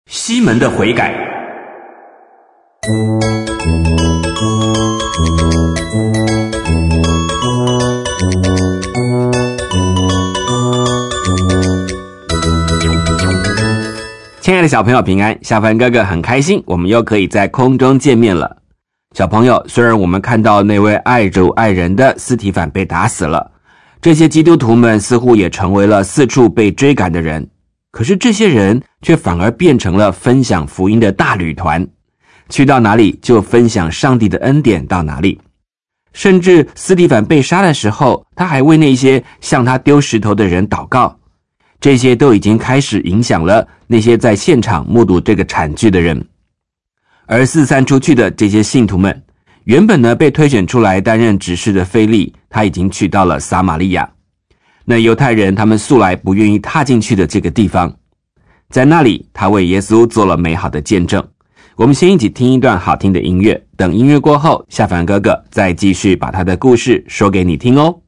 西门的悔改。亲爱的小朋友平安，夏凡哥哥很开心，我们又可以在空中见面了。小朋友，虽然我们看到那位爱主爱人的司提反被打死了，这些基督徒们似乎也成为了四处被追赶的人，可是这些人却反而变成了分享福音的大旅团，去到哪里就分享上帝的恩典到哪里。甚至司提反被杀的时候，他还为那些向他丢石头的人祷告，这些都已经开始影响了那些在现场目睹这个惨剧的人。而四散出去的这些信徒们，原本呢被推选出来担任执事的腓利，他已经去到了撒玛利亚。那犹太人他们素来不愿意踏进去的这个地方，在那里他为耶稣做了美好的见证。我们先一起听一段好听的音乐，等音乐过后，夏凡哥哥再继续把他的故事说给你听哦。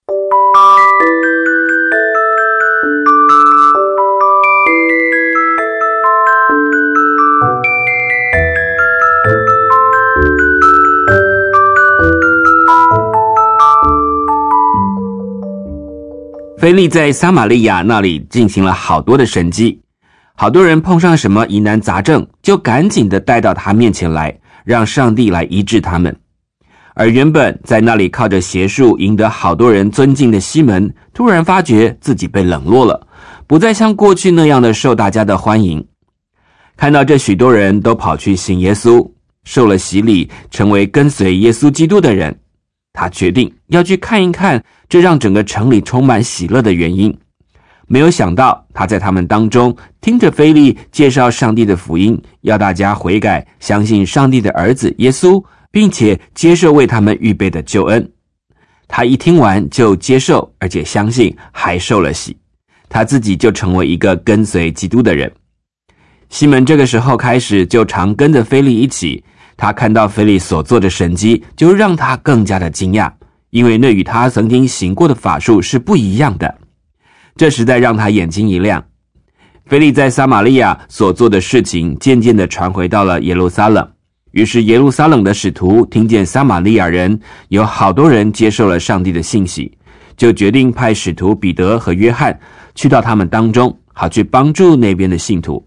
腓利在撒玛利亚那里进行了好多的神迹，好多人碰上什么疑难杂症，就赶紧的带到他面前来，让上帝来医治他们。而原本在那里靠着邪术赢得好多人尊敬的西门，突然发觉自己被冷落了，不再像过去那样的受大家的欢迎。看到这许多人都跑去信耶稣，受了洗礼，成为跟随耶稣基督的人，他决定要去看一看这让整个城里充满喜乐的原因。没有想到他在他们当中听着腓利介绍上帝的福音，要大家悔改，相信上帝的儿子耶稣，并且接受为他们预备的救恩。他一听完就接受，而且相信，还受了洗，他自己就成为一个跟随基督的人。西门这个时候开始就常跟着腓利一起，他看到腓利所做的神迹，就让他更加的惊讶，因为那与他曾经行过的法术是不一样的。这实在让他眼睛一亮。腓利在撒玛利亚所做的事情渐渐地传回到了耶路撒冷，于是耶路撒冷的使徒听见撒玛利亚人有好多人接受了上帝的信息，就决定派使徒彼得和约翰去到他们当中，好去帮助那边的信徒。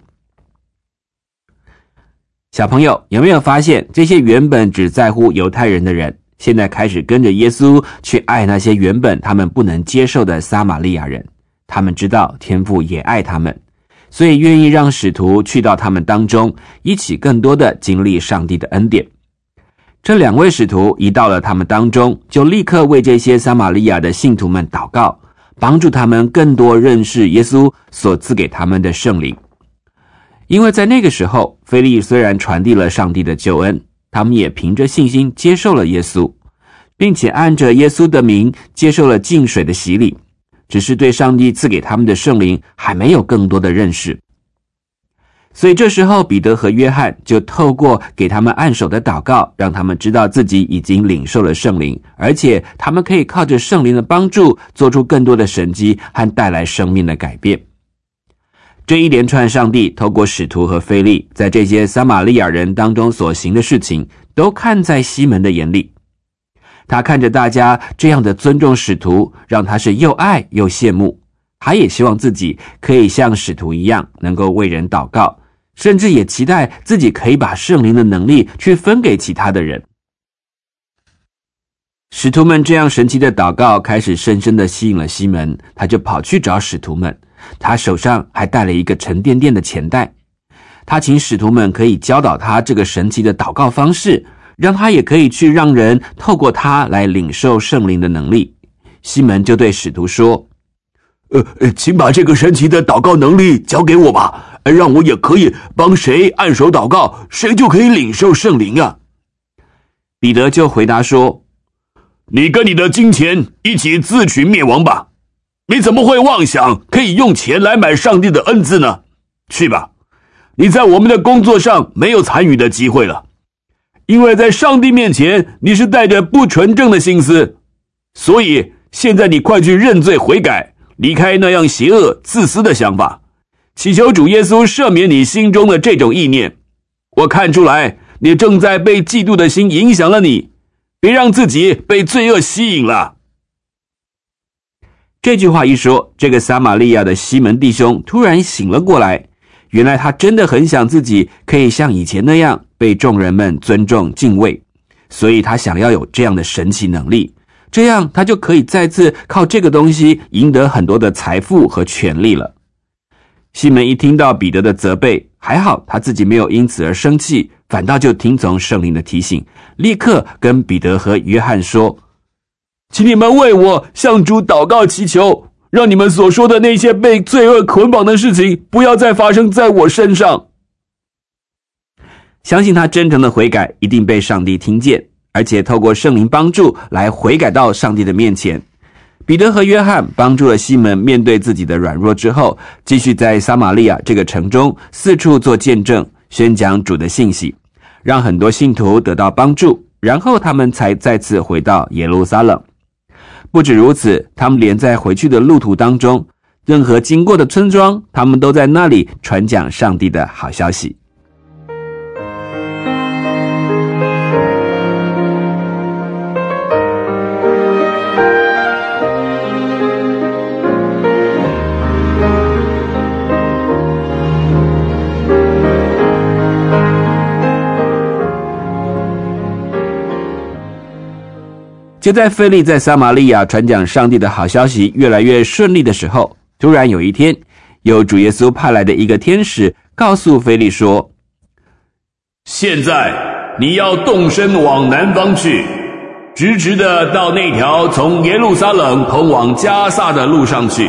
小朋友，有没有发现这些原本只在乎犹太人的人，现在开始跟着耶稣去爱那些原本他们不能接受的撒玛利亚人？他们知道天父也爱他们，所以愿意让使徒去到他们当中，一起更多的经历上帝的恩典。这两位使徒一到了他们当中，就立刻为这些撒玛利亚的信徒们祷告，帮助他们更多认识耶稣所赐给他们的圣灵。因为在那个时候，腓利虽然传递了上帝的救恩，他们也凭着信心接受了耶稣，并且按着耶稣的名接受了浸水的洗礼，只是对上帝赐给他们的圣灵还没有更多的认识。所以这时候彼得和约翰就透过给他们按手的祷告，让他们知道自己已经领受了圣灵，而且他们可以靠着圣灵的帮助做出更多的神迹和带来生命的改变。这一连串上帝透过使徒和腓利在这些撒玛利亚人当中所行的事情，都看在西门的眼里。他看着大家这样的尊重使徒，让他是又爱又羡慕。他也希望自己可以像使徒一样，能够为人祷告，甚至也期待自己可以把圣灵的能力去分给其他的人。使徒们这样神奇的祷告开始深深的吸引了西门，他就跑去找使徒们，他手上还带了一个沉甸甸的钱袋。他请使徒们可以教导他这个神奇的祷告方式，让他也可以去让人透过他来领受圣灵的能力。西门就对使徒说，请把这个神奇的祷告能力交给我吧，让我也可以帮谁按手祷告，谁就可以领受圣灵啊。彼得就回答说，你跟你的金钱一起自取灭亡吧，你怎么会妄想可以用钱来买上帝的恩赐呢？去吧，你在我们的工作上没有参与的机会了，因为在上帝面前你是带着不纯正的心思，所以现在你快去认罪悔改，离开那样邪恶自私的想法， 祈求主耶稣赦免你心中的这种意念。我看出来，你正在被嫉妒的心影响了你，别让自己被罪恶吸引了。”这句话一说，这个撒玛利亚的西门弟兄突然醒了过来，原来他真的很想自己可以像以前那样被众人们尊重敬畏，所以他想要有这样的神奇能力，这样他就可以再次靠这个东西赢得很多的财富和权利了。西门一听到彼得的责备，还好他自己没有因此而生气，反倒就听从圣灵的提醒，立刻跟彼得和约翰说：“请你们为我向主祷告祈求，让你们所说的那些被罪恶捆绑的事情不要再发生在我身上。”相信他真诚的悔改一定被上帝听见，而且透过圣灵帮助来悔改到上帝的面前。彼得和约翰帮助了西门面对自己的软弱之后，继续在撒玛利亚这个城中四处做见证，宣讲主的信息，让很多信徒得到帮助，然后他们才再次回到耶路撒冷。不止如此，他们连在回去的路途当中，任何经过的村庄，他们都在那里传讲上帝的好消息。就在腓力在撒玛利亚传讲上帝的好消息越来越顺利的时候，突然有一天，有主耶稣派来的一个天使告诉腓力说：“现在你要动身往南方去，直直的到那条从耶路撒冷通往加萨的路上去。”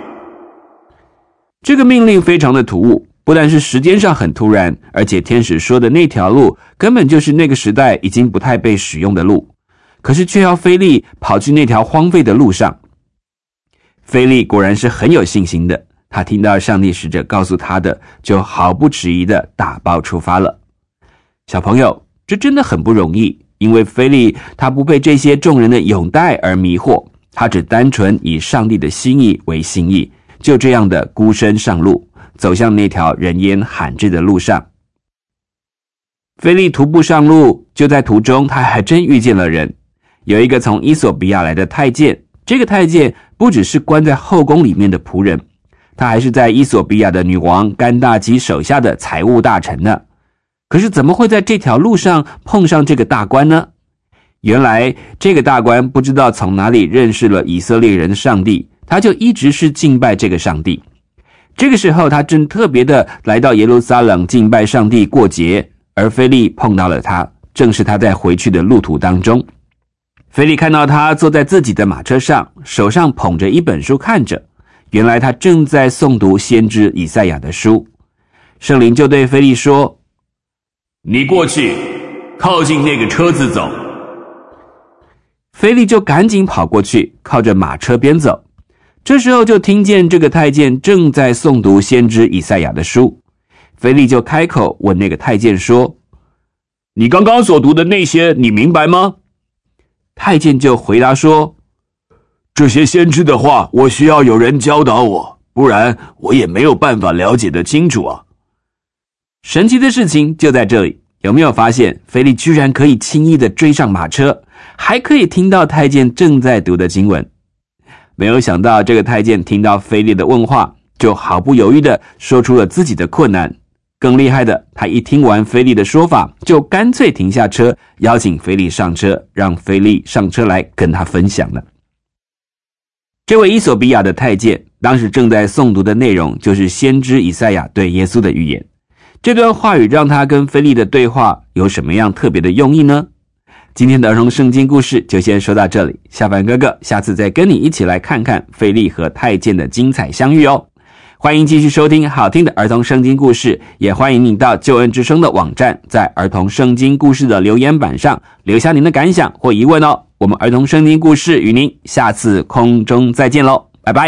这个命令非常的突兀，不但是时间上很突然，而且天使说的那条路根本就是那个时代已经不太被使用的路。可是却要腓力跑去那条荒废的路上。腓力果然是很有信心的，他听到上帝使者告诉他的，就毫不迟疑的打包出发了。小朋友，这真的很不容易，因为腓力他不被这些众人的拥戴而迷惑，他只单纯以上帝的心意为心意，就这样的孤身上路，走向那条人烟罕至的路上。腓力徒步上路，就在途中他还真遇见了人。有一个从伊索比亚来的太监，这个太监不只是关在后宫里面的仆人，他还是在伊索比亚的女王甘大基手下的财务大臣呢。可是怎么会在这条路上碰上这个大官呢？原来这个大官不知道从哪里认识了以色列人的上帝，他就一直是敬拜这个上帝。这个时候他正特别的来到耶路撒冷敬拜上帝过节，而腓力碰到了他，正是他在回去的路途当中。腓力看到他坐在自己的马车上，手上捧着一本书看着，原来他正在诵读先知以赛亚的书。圣灵就对腓力说：“你过去，靠近那个车子走。”腓力就赶紧跑过去，靠着马车边走。这时候就听见这个太监正在诵读先知以赛亚的书。腓力就开口问那个太监说：“你刚刚所读的那些，你明白吗？”太监就回答说：“这些先知的话，我需要有人教导我，不然我也没有办法了解得清楚啊。”神奇的事情就在这里，有没有发现腓力居然可以轻易的追上马车，还可以听到太监正在读的经文？没有想到这个太监听到腓力的问话，就毫不犹豫的说出了自己的困难。更厉害的，他一听完腓力的说法，就干脆停下车，邀请腓力上车，让腓力上车来跟他分享了。这位伊索比亚的太监当时正在诵读的内容，就是先知以赛亚对耶稣的预言。这段话语让他跟腓力的对话有什么样特别的用意呢？今天的儿童圣经故事就先说到这里，下凡哥哥下次再跟你一起来看看腓力和太监的精彩相遇哦。欢迎继续收听好听的儿童圣经故事，也欢迎你到救恩之声的网站，在儿童圣经故事的留言板上留下您的感想或疑问哦。我们儿童圣经故事与您下次空中再见喽，拜拜。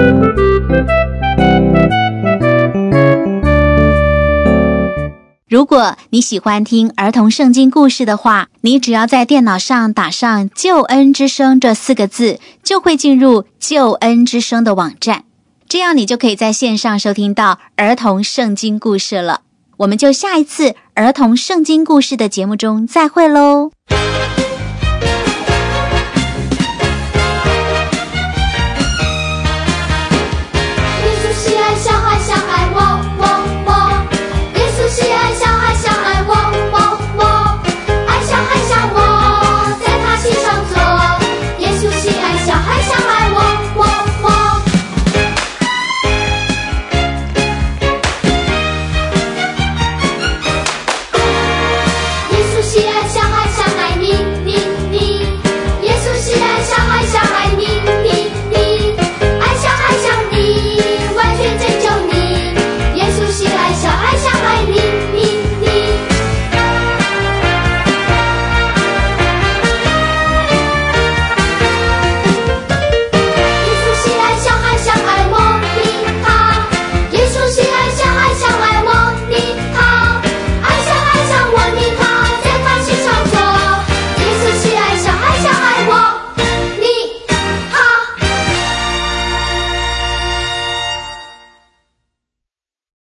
如果果你喜欢听儿童圣经故事的话，你只要在电脑上打上救恩之声这4个字，就会进入救恩之声的网站，这样你就可以在线上收听到儿童圣经故事了。我们就下一次儿童圣经故事的节目中再会咯。